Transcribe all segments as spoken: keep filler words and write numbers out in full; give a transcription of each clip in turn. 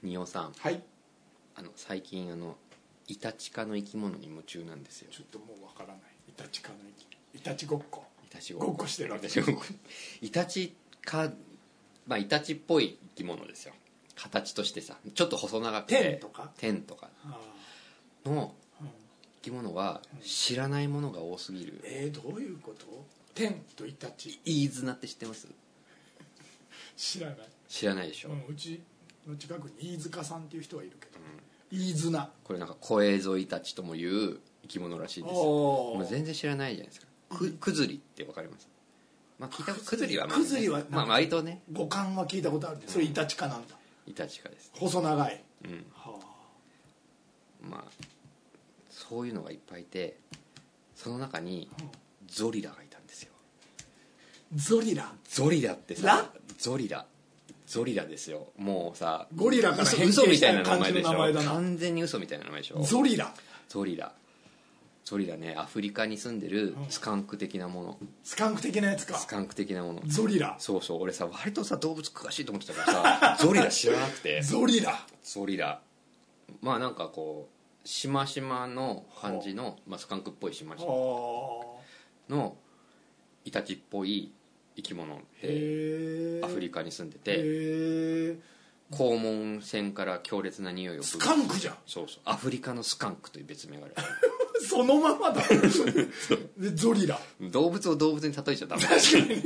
仁尾さん、 はい。 あの最近あのイタチ科の生き物に夢中なんですよ。 ちょっともうわからない。イタチ科の生きイタチごっこ。 イタチごっこしてるわけ。 イタチごっこイタチ科、まあイタチっぽい生き物ですよ。形としてさ、ちょっと細長くてテンとかテンとかの生き物は知らないものが多すぎる。 えー、どういうこと？テンとイタチ。 イーズナって知ってます？ 知らない。 知らないでしょ。 うん、うちの近くに飯塚さんっていう人はいるけど、飯綱。 これなんかコエゾイタチともいう生き物らしいですよ。もう全然知らないじゃないですか。くクズリってわかります？まあ聞いたクズリはまあ、ね、 クズリはまあ割とね。 五感は聞いたことあるんで、それイタチ科なんだ。 イタチ科です。 細長い。 うん。 はあ、 まあそういうのがいっぱいいて、その中にゾリラがいたんですよ。 ゾリラ。 ゾリラってさ、ゾリラ。ゾリラですよ。もうさ、 ゴリラから変嘘みたいな形した名前でしょ。 感じの名前だな。 完全に嘘みたいな名前でしょ。 ゾリラ。 ゾリラ。ゾリラね、アフリカに住んでるスカンク的なもの。 スカンク的なやつか。 スカンク的なもの。 ゾリラ。 そうそう、俺さ、割とさ、動物詳しいと思ってたからさ、ゾリラ知らなくて。 ゾリラ。 ゾリラ。まあなんかこう、しましまの感じの、まあ、スカンクっぽいしましまのイタチっぽい生き物でアフリカに住んでて、肛門腺から強烈な匂いを。 スカンクじゃん。 そうそう、アフリカのスカンクという別名がある。 そのままだ。でゾリラ。 動物を動物に例えちゃダメ。 確かにね。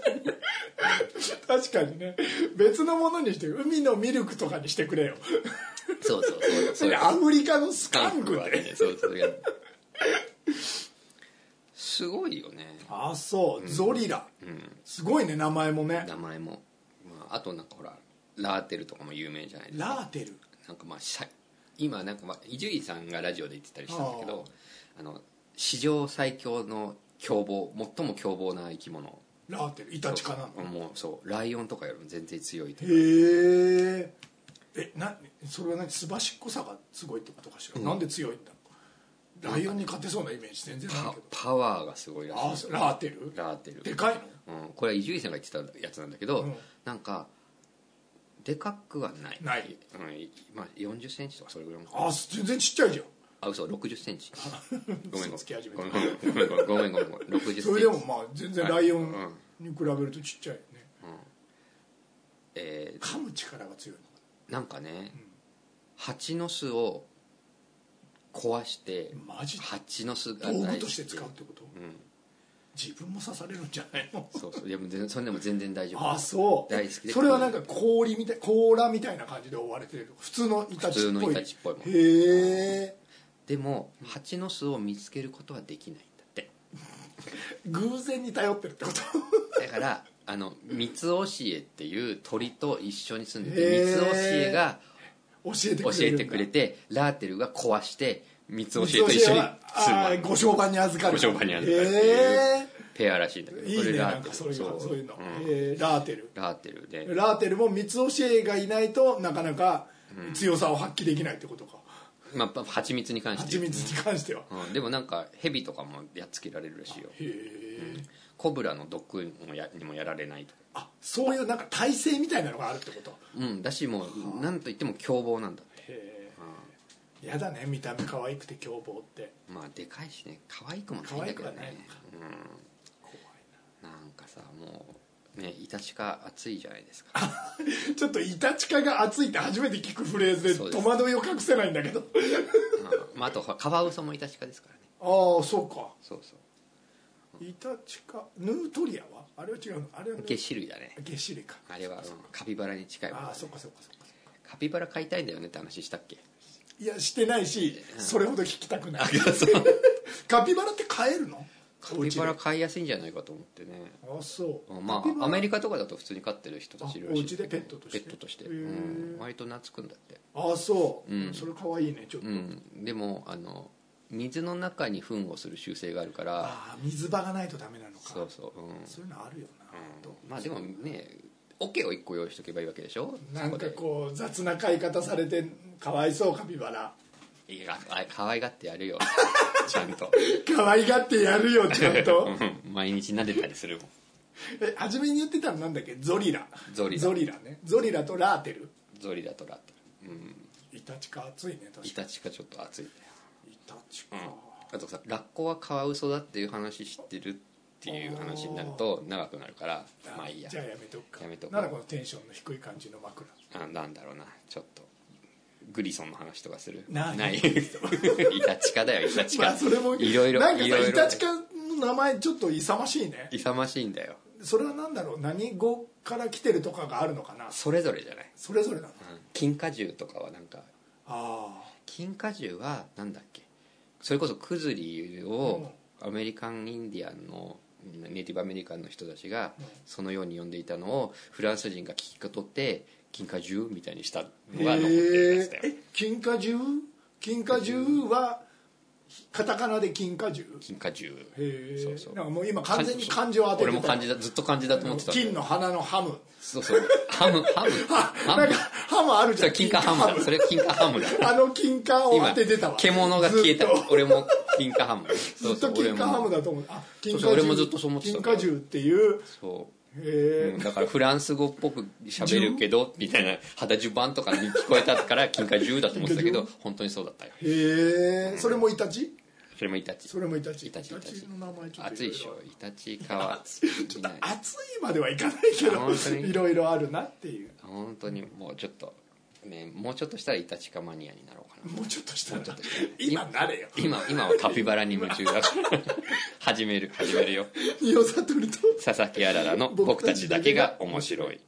確かにね。別のものにして海のミルクとかにしてくれよ。 そうそうそうそれアフリカのスカンクはで、 ね、そうそう、すごいよね。 ああそう、うん、ゾリラ、うん、すごいね、名前もね。 名前も、まあ、あとなんかほらラーテルとかも有名じゃないですか。 ラーテルなんかまあ今なんかまあ伊集院さんがラジオで言ってたりしたんだけど、あの史上最強の凶暴、最も凶暴な生き物、 ラーテル。イタチ科なの？ もうそう、ライオンとかよりも全然強いと。 へえ。え、な、それは何、すばしっこさがすごいってことかしら、うん、なんで強いんだ。ライオンに勝てそうなイメージ全然ないけど。 パ, パワーがすごいらしい。 あ、ラーテル。 ラーテルでかいの？ うん、これは伊集院さんが言ってたやつなんだけど、うん、なんかでかくはないない、 うん、まあよんじゅっセンチとかそれぐらい。 あ、全然ちっちゃいじゃん。 あ、嘘、ろくじゅっセンチ。ごめんごめんごめんごめんごめんごめん、ろくじゅっセンチ。 それでもまあ全然ライオンに比べるとちっちゃいよね。うん、えー、噛む力が強いの。 なんかね、うん、蜂の巣を壊して、 マジで蜂の巣が道具として使うってこと？うん、自分も刺されるんじゃないの？ そうそう、でも全然それでも全然大丈夫。 あ、そう。 大好きで。 それはなんか氷みたい、甲羅みたいな感じで覆われてる。普通のイタチっぽい。 普通のイタチっぽいもん。 へえ。 でも蜂の巣を見つけることはできないんだって。 偶然に頼ってるってこと？ だからあのミツオシエっていう鳥と一緒に住んでて、ミツオシエが教えてくれるんだ。 教えてくれて、ラーテルが壊してミツオシエと一緒に住む。 ご商売に預かる。 ご商売に預かるっていうペアらしいんだけど、 いいね、なんかそういうの、そういうの、えー、ラーテル。 ラーテルで。 ラーテルもミツオシエがいないとなかなか強さを発揮できないってことか。 まあ蜂蜜に関して。 蜂蜜に関しては。 うん、でもなんかヘビとかもやっつけられるらしいよ。へえ、うん。コブラの毒もやにもやられないと。 あ、そういうなんか耐性みたいなのがあるってこと。 うん、だしもうなんといっても凶暴なんだって。へえ。うん、やだね、見た目可愛くて凶暴って。 まあでかいしね、可愛くもないんだけどね。うん。怖いな。なんかさ、もうね、イタチ科熱いじゃないですか。 ちょっとイタチ科が熱いって初めて聞くフレーズで戸惑いを隠せないんだけど。 うん、まああとカワウソもイタチ科ですからね。 ああ、そうか。 そうそう。 イタチ科、ヌートリアはあれは違うの？あれはゲシ類だね。 ゲシ類か。 あれは、うん、カピバラに近いもんね。 ああ、そっかそっかそっか。 カピバラ飼いたいんだよねって話したっけ？ いや、してないし、うん、それほど聞きたくない。カピバラって飼えるの？ カピバラ飼いやすいんじゃないかと思ってね。 あ、そう。 まあアメリカとかだと普通に飼ってる人たちいるらしい。 お家でペットとして。 ペットとして。うん、割と懐くんだって。 あ、そう。うん、それ可愛いね、ちょっと。 うん、でもあの水の中に糞をする習性があるから。 ああ、水場がないとダメなのか。 そうそう。うん、 そういうのあるよな。 うん、まあでもね、桶を一個用意しとけばいいわけでしょ。 なんかこう雑な飼い方されてかわいそう、カピバラ。 いや、可愛がってやるよ。ちゃんと。 可愛がってやるよ、ちゃんと。 毎日撫でたりするもん。 え、初めに言ってたのなんだっけ？ゾリラ。 ゾリラ。 ゾリラね。ゾリラとラーテル。 ゾリラとラーテうん、 イタチか暑いね確かに。 イタチかちょっと暑いね。 イタチか、うん、 あとさラッコはカワウソだっていう話知ってるっていう話になると長くなるからまあいいや。 じゃあやめとくか。 やめとく。 なんだこのテンションの低い感じの枕。 あなんだろうなちょっとグリソンの話とかする。 ないないイタチカだよイタチカ。 まあそれもいろいろなんかさいろいろイタチカの名前ちょっと勇ましいね。 勇ましいんだよ。 それは何だろう何語から来てるとかがあるのかな。 それぞれじゃない。 それぞれなの、 うん、金果獣とかはなんかあ金果獣はなんだっけそれこそクズリをアメリカンインディアンのネイティブアメリカンの人たちがそのように呼んでいたのをフランス人が聞き取って金果獣みたいにしたのが残ってるやつだよ。 え金果獣金果獣はカタカナで金果獣。 金果獣。 へえ。 そうそう。 なんかもう今完全に漢字を当ててた。 俺も漢字だずっと漢字だと思ってた。 金の花のハム。 そうそう。ハムハム。 ハム。なんかハムあるじゃん。 それ金貨ハムだ。それ金貨ハムだ。 あの金貨を当ててたわ。 獣が消えた。俺も金貨ハム。 ずっと金貨ハムだと思う。あ、 金貨獣。俺もずっとそう思ってた。 金貨獣っていう。 そう。 へうん、だからフランス語っぽく喋るけどみたいな肌襦袢とかに聞こえたから金貨獣だと思ってたけど本当にそうだったよ。 へえ。それもイタチ？ それもイタチ。 それもイタチ。 イタチイタチの名前ちょっと暑いでしょ。イタチかはちょっと暑いまではいかないけどいろいろあるなっていう。 本当にもうちょっとねもうちょっとしたらイタチカマニアになろうかな。 もうちょっとしたら今なれよ。 今今はカピバラに夢中だから始める始めるよ。 仁王悟と佐々木あららの僕たちだけが面白い。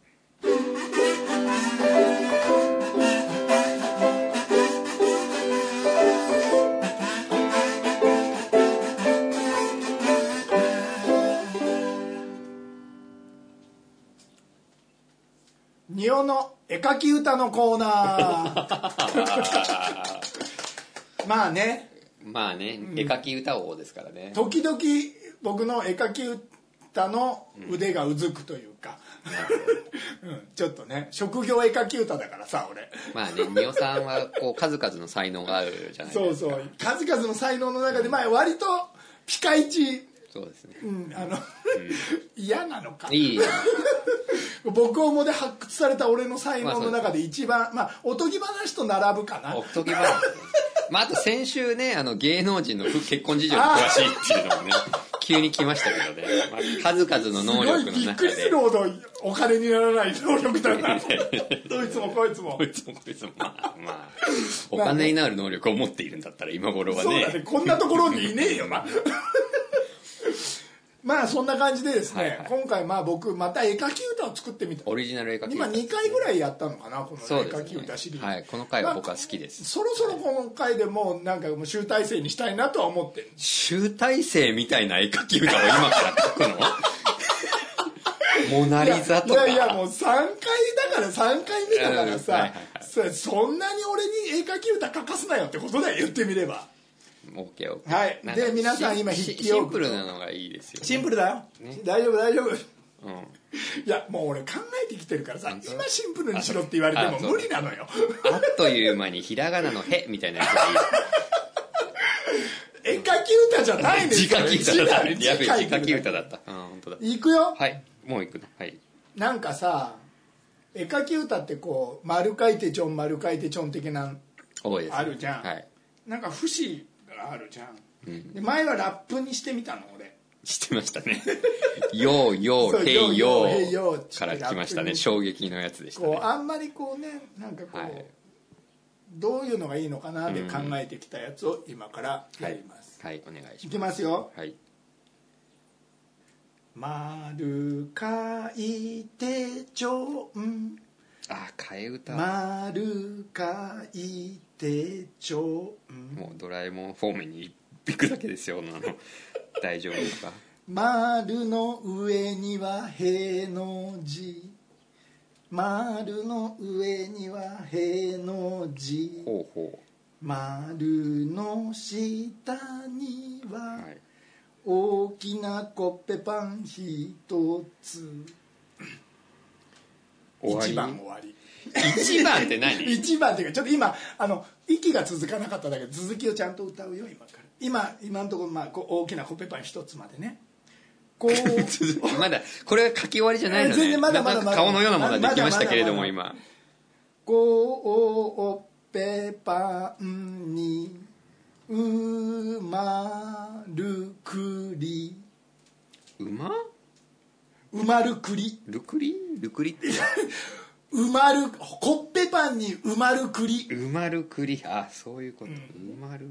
仁王の絵描き歌のコーナーまあねまあね、うん、絵描き歌王ですからね。 時々僕の絵描き歌の腕がうずくというか、うんうん、ちょっとね職業絵描き歌だからさ俺まあね仁王さんはこう数々の才能があるじゃないですか。 そうそう数々の才能の中でまあ割とピカイチ。 そうですね、 うん、あの、うん、嫌なのかいい僕をもで発掘された俺の才能の中で一番、まあ、おとぎ話と並ぶかな。 おとぎ話まあ、あと先週ねあの芸能人の結婚事情に詳しいっていうのもね急に来ましたけどね、まあ、数々の能力の中ですごいびっくりするほどお金にならない能力だなどいつもこいつもこいつもこいつもまあまあお金になる能力を持っているんだったら今頃はねそうだねこんなところにいねえよなまあそんな感じでですね、はいはい、今回まあ僕また絵描き歌を作ってみた。 オリジナル絵描き歌今にかいぐらいやったのかなこの絵描き歌シリーズ、 ねはい、この回は僕は好きです、 まあ、そろそろこの回でもうなんかもう集大成にしたいなとは思ってる。 集大成みたいな絵描き歌を今から描くのモナリザとか。 いやいやもうさんかいだからさんかいめだからさ、はいはいはい、そんなに俺に絵描き歌書かすなよってことだよ言ってみれば。 オッケーオッケーはいで皆さん今筆記用具シンプルなのがいいですよ、ね、 シンプルだよ、ね、大丈夫大丈夫、うん、いやもう俺考えてきてるからさ今シンプルにしろって言われても無理なのよあっという間にひらがなのへみたいなやつがいい絵描き歌じゃないんですよ。 字書き歌だったやべえ字書き歌だった、うん、本当だ。 いくよ。 はいもういくのはいなんかさ絵描き歌ってこう丸書いてちょん丸書いてちょん的な多いです、ね、 あるじゃん、はい、なんか節があるじゃん、うん、で前はラップにしてみたの俺してましたねようようへいようから来ましたね。衝撃のやつでしたね。 こうあんまりこうねなんかこう、はい、どういうのがいいのかなって考えてきたやつを今からやります、 はい、はい、お願いします。 いきますよ。 はい。 丸書いてちょんあ替え歌丸書いてちょんもうドラえもんフォーメンに行くだけですよあの大丈夫ですか。 丸の上にはへの字丸の上にはへの字ほうほう丸の下には、はい大きなコッペパン一つ一番終わり。 一番って何一番っていうかちょっと今あの息が続かなかっただけで続きをちゃんと歌うよ今から今今のところ、まあ、こう大きなコッペパン一つまでねこうまだこれは書き終わりじゃないのね。 全然まだまだまだ顔のようなものができましたけれども今コッペパンにうまるくりうまうまるくりルクリルクリってうまるコッペパンにうまるくりうまるくりあそういうこと、うん、うまるくり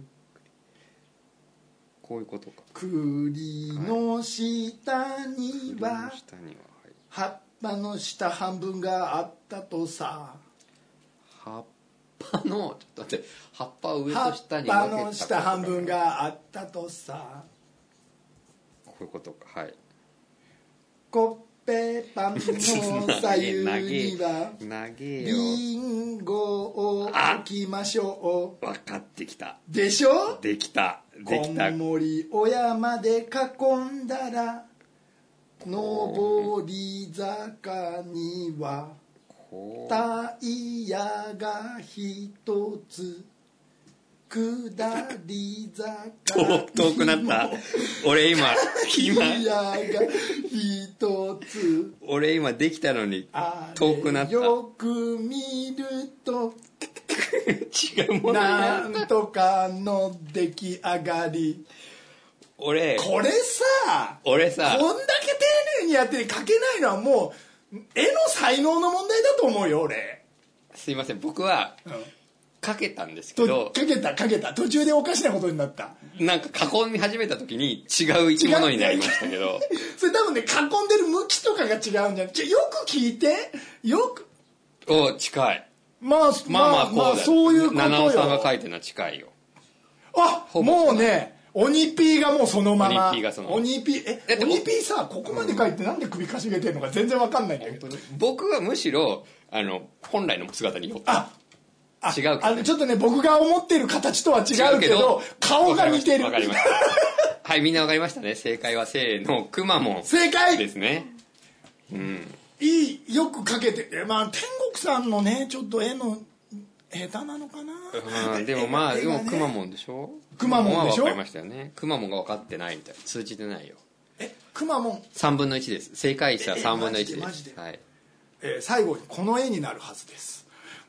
こういうことか栗の下には、はい、葉っぱの下半分があったとさ葉っぱのちょっと待って葉っぱを上と下に分けた葉っぱの下半分があったとさこういうことかはいコッペパンの左右にはリンゴを置きましょう。 分かってきたでしょ。 できたできたこんもりお山で囲んだら上り坂にはタイヤが一つ下り坂にも遠くなった俺今今タイヤが一つ俺今できたのに遠くなったよく見ると違うものなんとかの出来上がり俺これさ俺さこんだけ丁寧にやって書けないのはもう絵の才能の問題だと思うよ俺。 すいません僕は、うんかけたんですけどかけたかけた途中でおかしなことになったなんか囲み始めた時に違う生き物になりましたけどそれ多分ね囲んでる向きとかが違うんじゃん。ちょよく聞いてよくお近いまあまあまあ、まあまあ、そういうことよ。 七尾さんが書いてるのは近いよ。 あもうね鬼ピーがもうそのまま鬼ピーがその鬼ピーえ鬼ピーさここまで書いてなんで首かしげてるのか全然わかんないんだけど、 僕はむしろあの本来の姿によってあ違うけど、ね、 あのちょっとね僕が思ってる形とは違うけど、けど顔が似てる。 わかりましたはいみんなわかりましたね。正解はせーのくまモン正解ですね。うんいいよく描けてまあ天国さんのねちょっと絵の下手なのかな、 うん、でもまあ、ね、でもくまモンでしょ。 くまモンでしょ。 分かりましたよね。くまモンが分かってないみたいな通じてないよ。 えくまモンさんぶんのいちです。正解率はさんぶんのいちです。 マジでマジで、 はいえー、最後にこの絵になるはずです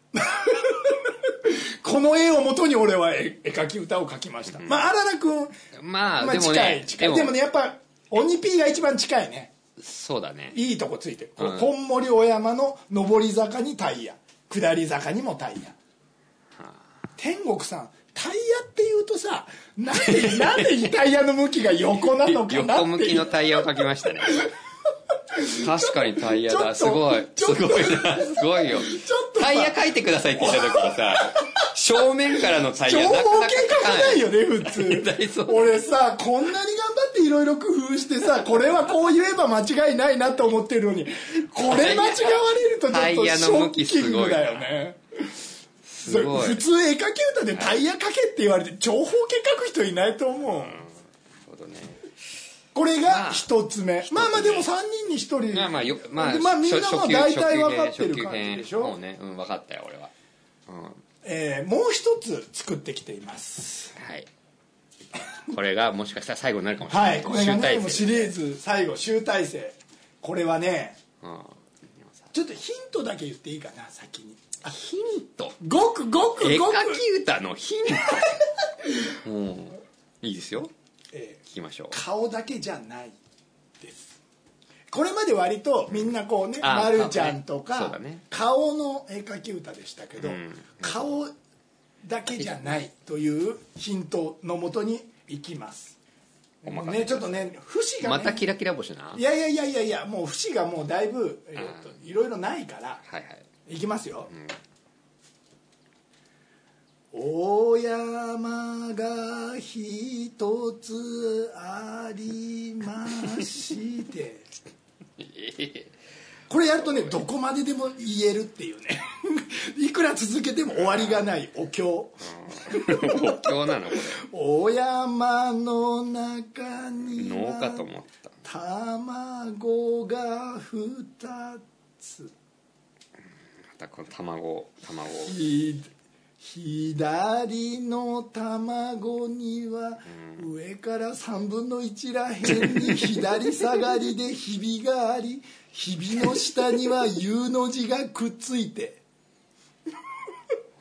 この絵をもとに俺は絵描き歌を描きました、うん、まあ荒田君まあ、 まあ、 でもね近いでもねやっぱ鬼ピーが一番近いね。 そうだねいいとこついてる、うん、こんもりお山の上り坂にタイヤ下り坂にもタイヤ、はあ、天国さんタイヤっていうとさなんでなんでタイヤの向きが横なのかなって横向きのタイヤを描きましたね確かにタイヤだすごいすごいなすごいよタイヤ描いてくださいって言った時にさ正面からのタイヤなかなか描かないよね普通俺さこんなに頑張っていろいろ工夫してさこれはこう言えば間違いないなと思ってるのにこれ間違われるとちょっとショッキングだよね。すごい普通絵描き歌でタイヤ描けって言われて長方形描く人いないと思う、うん、なるほどね。これが一つ目、まあ、まあまあでもさんにんにひとりまあまあよ、まあ、 まあみんなも大体分かってる感じでしょ。 もうね、うん、分かったよ俺は、うんえー、もう一つ作ってきています。 はいこれがもしかしたら最後になるかもしれない。 はいこれがねもうシリーズ最後集大成。これはね、うん、ちょっとヒントだけ言っていいかな先に。 あヒントごくごくごく絵描き歌のヒントうんいいですよ、えー、聞きましょう。 顔だけじゃないです。これまで割とみんなこうねまるちゃんとか、ねね、顔の絵描き歌でしたけど、うん、顔だけじゃないというヒントのもとにいきます。もうねちょっとね節がねまたキラキラ星な。 いやいやいやいやいやもう節がもうだいぶ、えー、といろいろないから、はいはい、いきますよ、うん、お山が一つありましてこれやるとねどこまででも言えるっていうねいくら続けても終わりがないお経お経なのこれ。 お山の中には農家と思った卵がふたつまたこの卵卵ひ左の卵には上からさんぶんのいちらへんに左下がりでひびがありひびの下には U の字がくっついて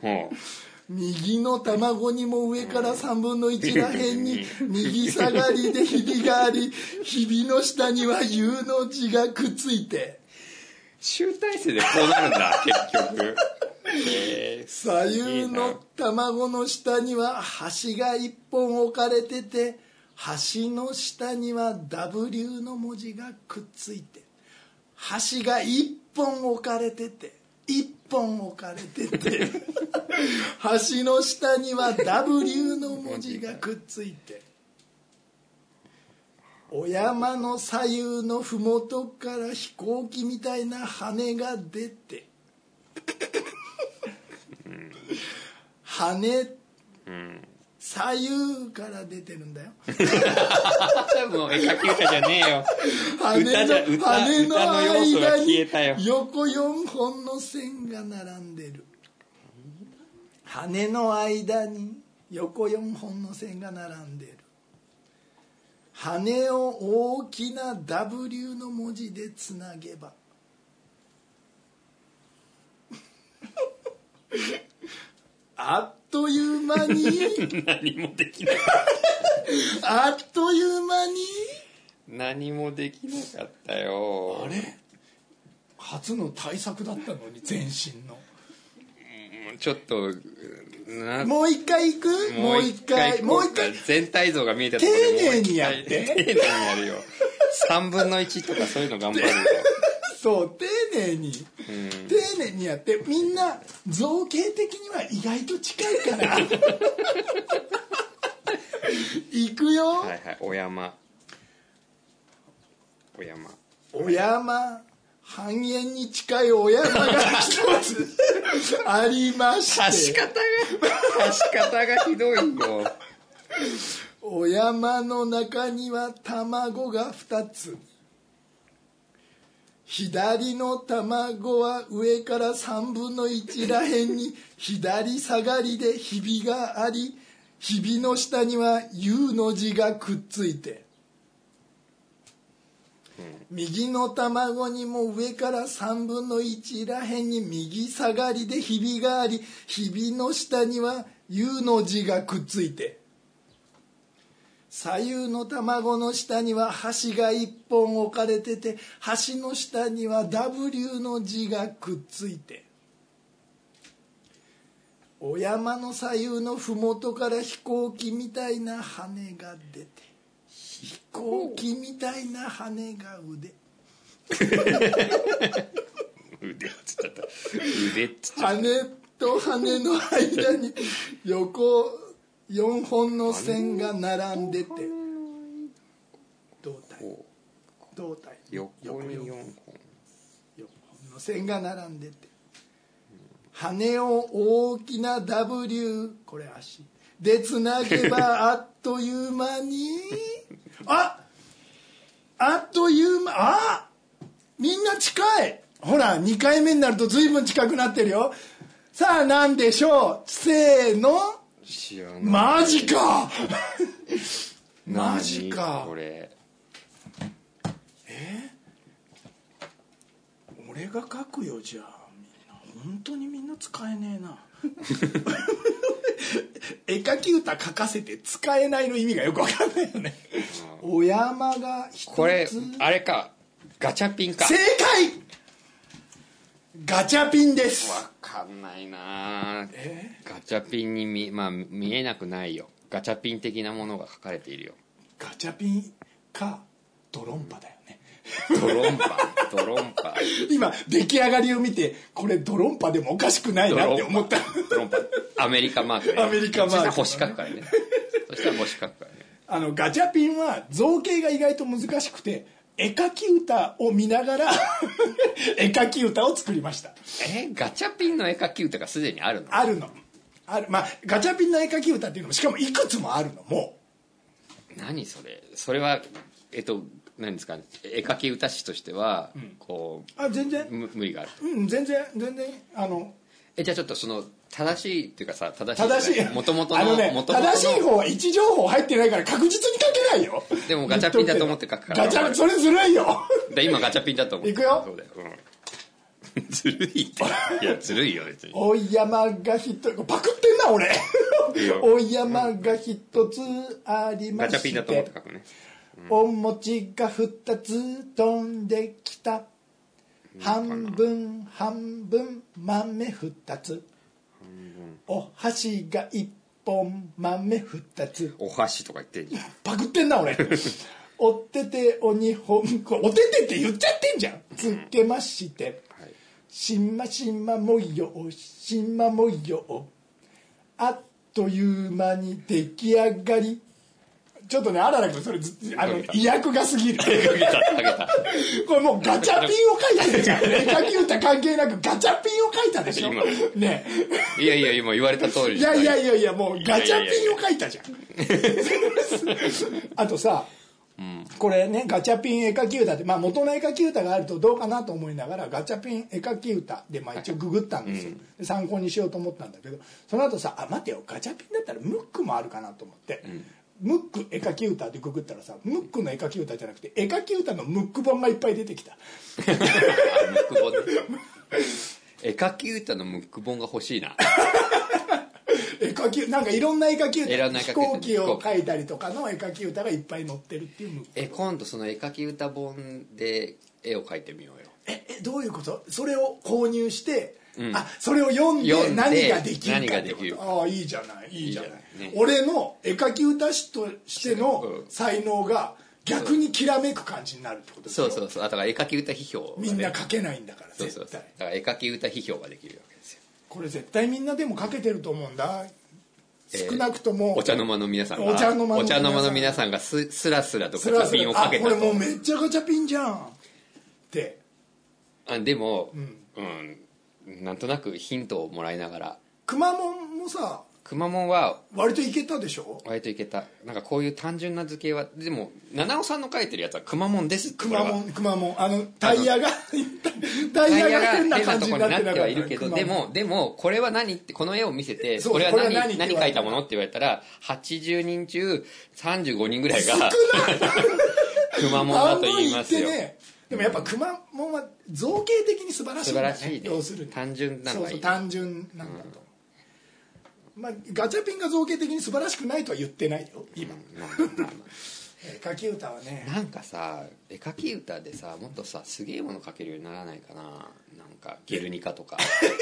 ほう。 右の卵にも上からさんぶんのいちらへんに右下がりでひびがあり、ひびの下には U の字がくっついて、 集大成でこうなるんだ結局。えー、 左右の卵の下には端がいっぽん置かれてて、端の下には ダブリュー の文字がくっついて、端がいっぽん置かれてていっぽん置かれてて端の下には ダブリュー の文字がくっついて、お山の左右のふもとから飛行機みたいな羽が出て、羽、うん、左右から出てるんだよ。 もう絵描き歌じゃねえよ。 羽の歌じゃ歌羽の歌の要素が間消えたよ。 に横よんほんの線が並んでる。羽の間に横よんほんの線が並んでる。羽を大きな ダブリュー の文字でつなげばあっという間に何もできない。 あっという間に何もできなかったよ。 あれ初の大作だったのに、全身の。 ちょっとな、 もう一回行く？もう一回もう一回全体像が見えたところで丁寧にやって丁寧にやるよ。さんぶんのいちとかそういうの頑張るよ。 そう丁寧に、うん、丁寧にやって、みんな造形的には意外と近いから行くよ。 はいはい。お山お山お山、半円に近いお山が一つありまして、 刺し方が刺し方がひどいよ。 お山の中には卵がふたつ。左の卵は上からさんぶんのいちらへんに左下がりでひびがあり、ひびの下には U の字がくっついて、右の卵にも上からさんぶんのいちらへんに右下がりでひびがあり、ひびの下には U の字がくっついて、左右の卵の下には端がいっぽん置かれてて、端の下には ダブリュー の字がくっついて、お山の左右のふもとから飛行機みたいな羽が出て、飛行機みたいな羽が腕腕っつっちゃった腕っつっちゃった。 羽と羽の間に横よんほんの線が並んでて、胴体胴体横によんほんよんほんの線が並んでて、羽を大きな ダブリュー、 これ足でつなげばあっという間にああっという間、あみんな近い。ほらにかいめになると随分近くなってるよ。さあ何でしょう。せーの。マジかマジか。 これえ俺が書くよ。じゃあみんな本当にみんな使えねえな絵描き歌書かせて使えないの意味がよくわかんないよね。お山が一つ。 これあれか、ガチャピンか。 正解。ガチャピンです。 わかんないな。えガチャピンに 見,、まあ、見えなくないよ。ガチャピン的なものが書かれているよ。 ガチャピンかドロンパだよね。 ドロンパドロンパ今出来上がりを見て、これドロンパでもおかしくないなって思った。 ドロンパアメリカマーク、ね、 アメリカマーク、ね、 星書くからね。そしたら星書くからね。 あのガチャピンは造形が意外と難しくて、絵描き歌を見ながら絵描き歌を作りました。 えガチャピンの絵描き歌がすでにあるの？ あるのある。まあガチャピンの絵描き歌っていうのもしかもいくつもあるの。もう何それ。それはえっと何ですかね、絵描き歌師としては、うん、こうあ全然無理がある。 うん全然全然あのえじゃあちょっとその正しいっていうかさ、正しい正しい元々の、 あのね、 元々の正しい方は位置情報入ってないから確実に書けないよ。 でもガチャピンだと思って書くから。 ガチャそれずるいよ。 で今ガチャピンだと思って。 いくよ。 そうだよ、うん、 ずるいっていやずるいよ別に。 お山が一つパクってんな俺お山が一つありまして、 ガチャピンだと思って書くね、 うん、お餅が二つ飛んできた、半分半分豆二つ、お箸が一本豆二つ、 お箸とか言ってんじゃん。 パクってんな俺おてておにほん、おててって言っちゃってんじゃん。つけまして、うん、はい、しましま模様しま模様、あっという間に出来上がり。ちょっとね、あらら君それあの意訳が過ぎるこれもうガチャピンを書いてるじゃん絵描き歌関係なくガチャピンを書いたでしょね。 いやいや今言われた通り。 いやいやいやいやもうガチャピンを書いたじゃんあとさ、うん、これねガチャピン絵描き歌って、まあ、元の絵描き歌があるとどうかなと思いながらガチャピン絵描き歌で、まあ、一応ググったんですよ、うん、で参考にしようと思ったんだけど、その後さあ待てよガチャピンだったらムックもあるかなと思って、うん、ムック絵描き歌でググったらさムックの絵描き歌じゃなくて絵描き歌のムック本がいっぱい出てきたムック本ね絵描き歌のムック本が欲しいな絵描きなんかいろんな絵描き歌飛行機を描いたりとかの絵描き歌がいっぱい載ってるっていうムック本。 え今度その絵描き歌本で絵を描いてみようよ。 ええどういうこと？それを購入してうん、あそれを読んで何ができるかってこと。ああいいじゃないいいじゃない、ね、俺の絵描き歌師としての才能が逆にきらめく感じになるってことですよ。 そうそうそう。だから絵描き歌批評、 ね、みんな描けないんだから絶対。そうそうそう。 だから絵描き歌批評ができるわけですよ。 これ絶対みんなでも描けてると思うんだ。少なくとも、 えー、お茶の間の皆さんがお茶の間 の, お茶の間の皆さんがススラスラとガチャピンをかけたと。 あこれもうめっちゃガチャピンじゃんってあでも、うんうん、なんとなくヒントをもらいながら。 くまモンもさくまモンは割といけたでしょ。 割といけた。なんかこういう単純な図形はでも七尾さんの書いてるやつはくまモンですって。 くまモンくまモンあのタイヤがタイヤが変な感じになってなってはいるけど、でもでもこれは何ってこの絵を見せてこれは何何何描いたものって言われたらはちじゅうにん中さんじゅうごにんぐらいがくまモンだと言いますよ。 でもやっぱくまモンは造形的に素晴らしい、ね、 素晴らしいね。 要するに単純なのがいい、ね、 そうそう単純なんだと、うんまあ、ガチャピンが造形的に素晴らしくないとは言ってないよ今、うんまあ、絵描き歌はねなんかさ絵描き歌でさもっとさすげえもの描けるようにならないかな。なんかゲルニカとか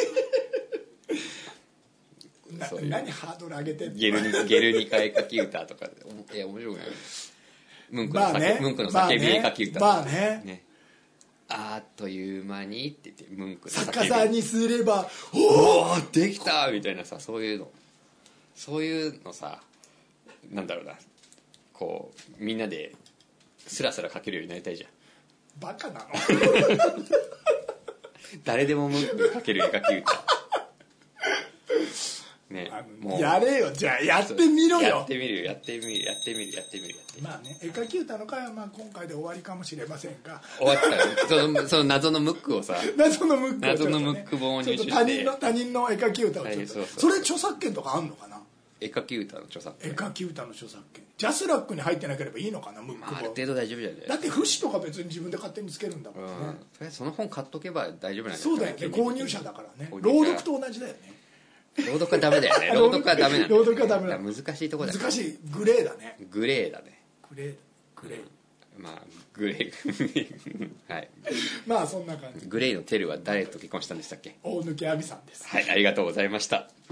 な何ハードル上げてんの。 ゲルニゲルニカ絵描き歌とかいや面白くない。ムンクの叫、ね、ムンクの叫び絵描き歌まあね、 ねあっという間にって言ってムンクの叫び逆さにすればおおできたみたいなさそういうのそういうのさなんだろうなこうみんなでスラスラ描けるようになりたいじゃん。 バカなの誰でもムンク描ける絵描き歌ね、 もうやれよじゃあやってみろよ。 やってみるやってみるやってみるやってみるやってみる。 まあね絵描き歌の回はまあ今回で終わりかもしれませんが終わったらそのその謎のムックをさ謎のムックを、ね、 謎のムック本を入手して他人の他人の絵描き歌をちょっと、はい、そうそうそれ著作権とかあんのかな。 絵描き歌の著作権絵描き歌の著作権ジャスラックに入ってなければいいのかなムック本、まあ、 ある程度大丈夫じゃない。 だって節とか別に自分で勝手につけるんだもんね、うん、 とりあえずその本買っとけば大丈夫なんですか。そうだよね購入者だからね朗読と同じだよね。 朗読はダメだよね。朗読はダメなんだよ、ね、 朗読はダメだ。 難しいとこだよ。 難しいグレーだね。 グレーだね。 グレーグレー。 まあグレーはい。 まあそんな感じ。 グレーのテルは誰と結婚したんでしたっけ。 大貫亜美さんです。 はいありがとうございました。